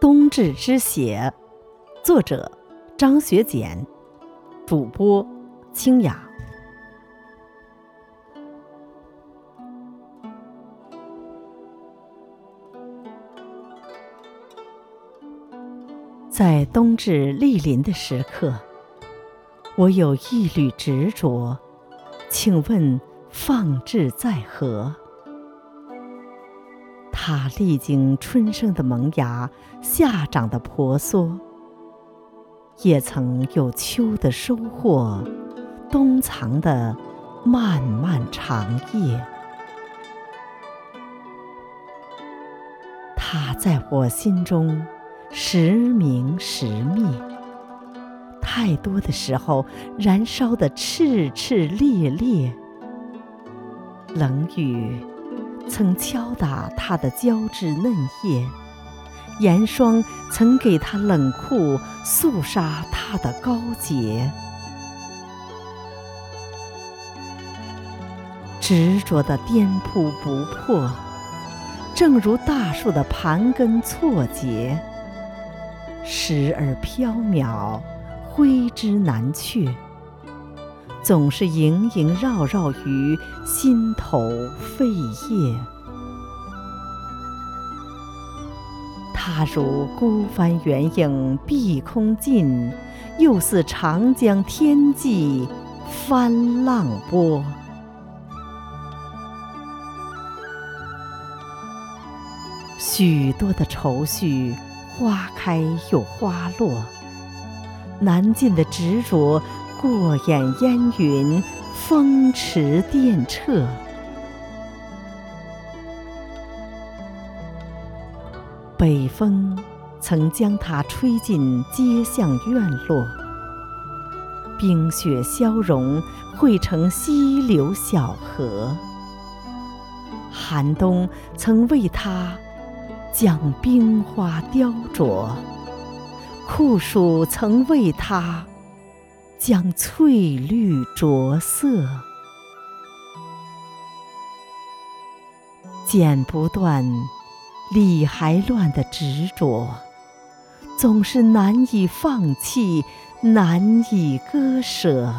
冬至之写，作者张学简，主播清雅。在冬至莅临的时刻，我有一缕执着，请问放置在何？它历经春生的萌芽，夏长的婆娑，也曾有秋的收获，冬藏的漫漫长夜。它在我心中时明时灭，太多的时候燃烧得炽炽烈烈。冷雨曾敲打它的胶质嫩叶，严霜曾给它冷酷肃杀它的高洁。执着的颠扑不破，正如大树的盘根错节，时而飘渺，挥之难去，总是萦萦绕绕于心头肺叶。它如孤帆远影碧空尽，又似长江天际翻浪波。许多的愁绪，花开又花落，难尽的执着，过眼烟云，风驰电掣。北风曾将它吹进街巷院落，冰雪消融，汇成溪流小河。寒冬曾为它将冰花雕琢，酷暑曾为它将翠绿着色。剪不断，理还乱的执着，总是难以放弃，难以割舍。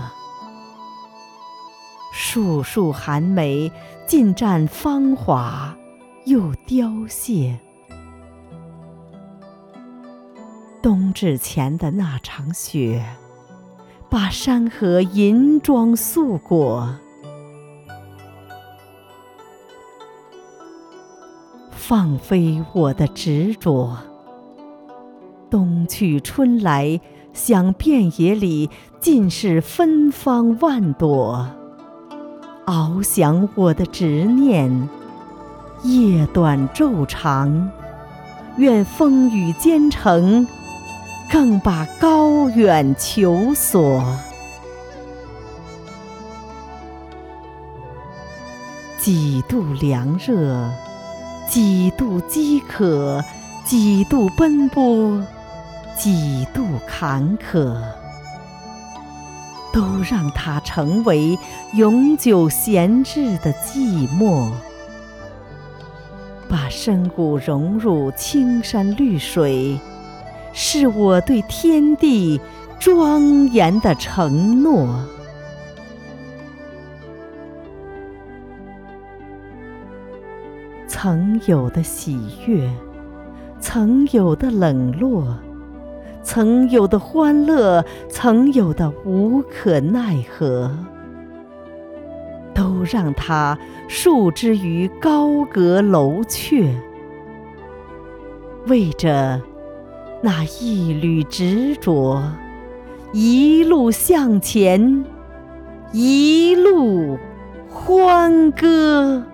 束束寒梅，尽绽芳华，又凋谢。冬至前的那场雪，把山河银装素裹。放飞我的执着，冬去春来，想遍野里尽是芬芳万朵。翱翔我的执念，夜短昼长，愿风雨兼程，更把高远求索。几度凉热，几度饥渴，几度奔波，几度坎坷，都让它成为永久闲置的寂寞。把身骨融入青山绿水，是我对天地庄严的承诺。曾有的喜悦，曾有的冷落，曾有的欢乐，曾有的无可奈何，都让它束之于高阁楼阙，为着那一缕执着，一路向前，一路欢歌。